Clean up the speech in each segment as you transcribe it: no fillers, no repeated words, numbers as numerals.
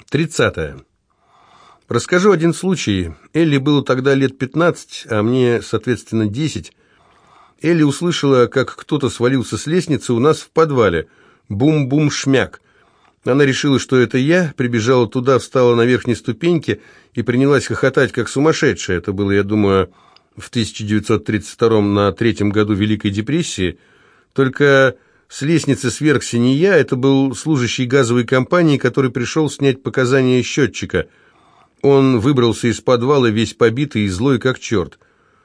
30. Расскажу один случай. Элли было тогда лет 15, а мне, соответственно, 10. Элли услышала, как кто-то свалился с лестницы у нас в подвале. Бум-бум-шмяк. Она решила, что это я, прибежала туда, встала на верхней ступеньке и принялась хохотать, как сумасшедшая. Это было, я думаю, в 1932 на 3-м году Великой депрессии. Только с лестницы свергся не я, это был служащий газовой компании, который пришел снять показания счетчика. Он выбрался из подвала весь побитый и злой, как черт.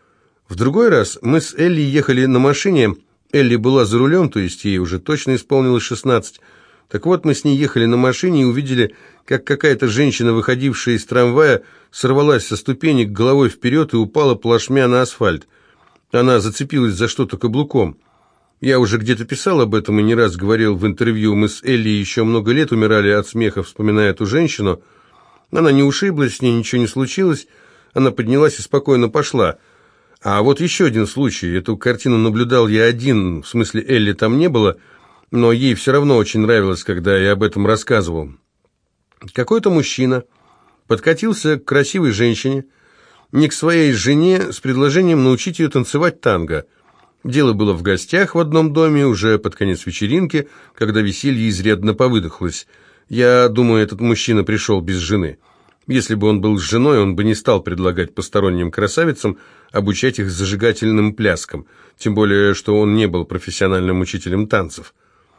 В другой раз мы с Элли ехали на машине. Элли была за рулем, то есть ей уже точно исполнилось 16. Так вот, мы с ней ехали на машине и увидели, как какая-то женщина, выходившая из трамвая, сорвалась со ступенек головой вперед и упала плашмя на асфальт. Она зацепилась за что-то каблуком. Я уже где-то писал об этом и не раз говорил в интервью. Мы с Элли еще много лет умирали от смеха, вспоминая эту женщину. Она не ушиблась, с ней ничего не случилось. Она поднялась и спокойно пошла. А вот еще один случай. Эту картину наблюдал я один, в смысле Элли там не было, но ей все равно очень нравилось, когда я об этом рассказывал. Какой-то мужчина подкатился к красивой женщине, не к своей жене, с предложением научить ее танцевать танго. Дело было в гостях в одном доме, уже под конец вечеринки, когда веселье изрядно повыдохлось. Я думаю, этот мужчина пришел без жены. Если бы он был с женой, он бы не стал предлагать посторонним красавицам обучать их зажигательным пляскам, тем более, что он не был профессиональным учителем танцев.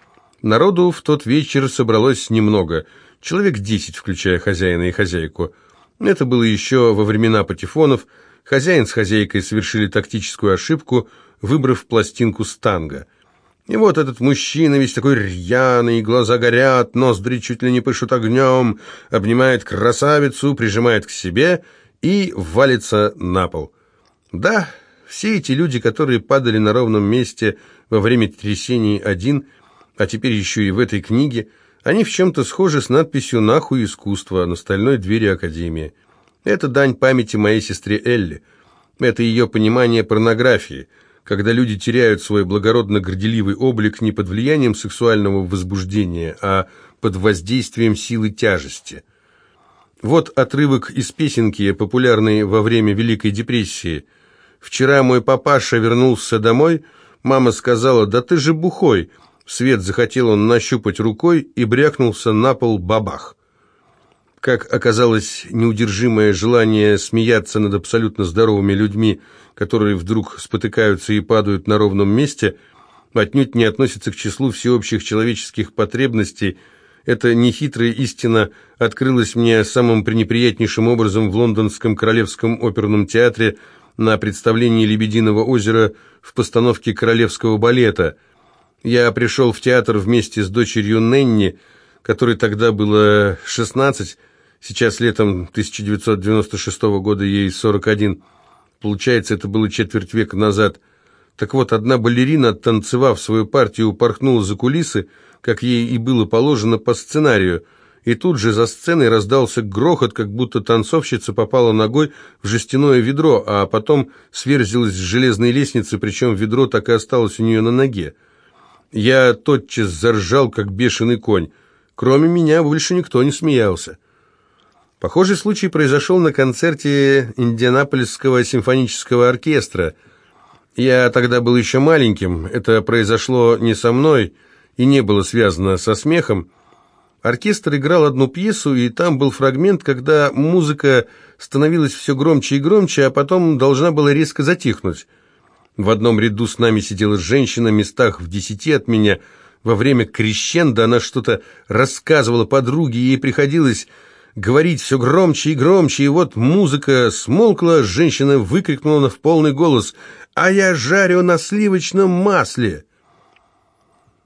Народу в тот вечер собралось немного, человек 10, включая хозяина и хозяйку. Это было еще во времена патефонов. Хозяин с хозяйкой совершили тактическую ошибку, выбрав пластинку с танго. И вот этот мужчина, весь такой рьяный, глаза горят, ноздри чуть ли не пышут огнем, обнимает красавицу, прижимает к себе и валится на пол. Да, все эти люди, которые падали на ровном месте во время трясений один, а теперь еще и в этой книге, они в чем-то схожи с надписью «Нахуй искусство» на стальной двери Академии. Это дань памяти моей сестре Элли. Это ее понимание порнографии, когда люди теряют свой благородно-горделивый облик не под влиянием сексуального возбуждения, а под воздействием силы тяжести. Вот отрывок из песенки, популярной во время Великой депрессии. «Вчера мой папаша вернулся домой, мама сказала: да ты же бухой». В свет захотел он нащупать рукой и брякнулся на пол бабах. Как оказалось, неудержимое желание смеяться над абсолютно здоровыми людьми, которые вдруг спотыкаются и падают на ровном месте, отнюдь не относится к числу всеобщих человеческих потребностей. Эта нехитрая истина открылась мне самым пренеприятнейшим образом в Лондонском Королевском оперном театре на представлении «Лебединого озера» в постановке королевского балета. Я пришел в театр вместе с дочерью Ненни, которой тогда было 16, сейчас летом 1996 года ей 41. Получается, это было четверть века назад. Так вот, одна балерина, танцевав свою партию, упорхнула за кулисы, как ей и было положено по сценарию, и тут же за сценой раздался грохот, как будто танцовщица попала ногой в жестяное ведро, а потом сверзилась с железной лестницы, причем ведро так и осталось у нее на ноге. Я тотчас заржал, как бешеный конь. Кроме меня больше никто не смеялся. Похожий случай произошел на концерте Индианаполисского симфонического оркестра. Я тогда был еще маленьким, это произошло не со мной и не было связано со смехом. Оркестр играл одну пьесу, и там был фрагмент, когда музыка становилась все громче и громче, а потом должна была резко затихнуть. В одном ряду с нами сидела женщина, местах в 10 от меня. Во время крещендо она что-то рассказывала подруге, ей приходилось говорить все громче и громче, и вот музыка смолкла, женщина выкрикнула в полный голос: «А я жарю на сливочном масле!»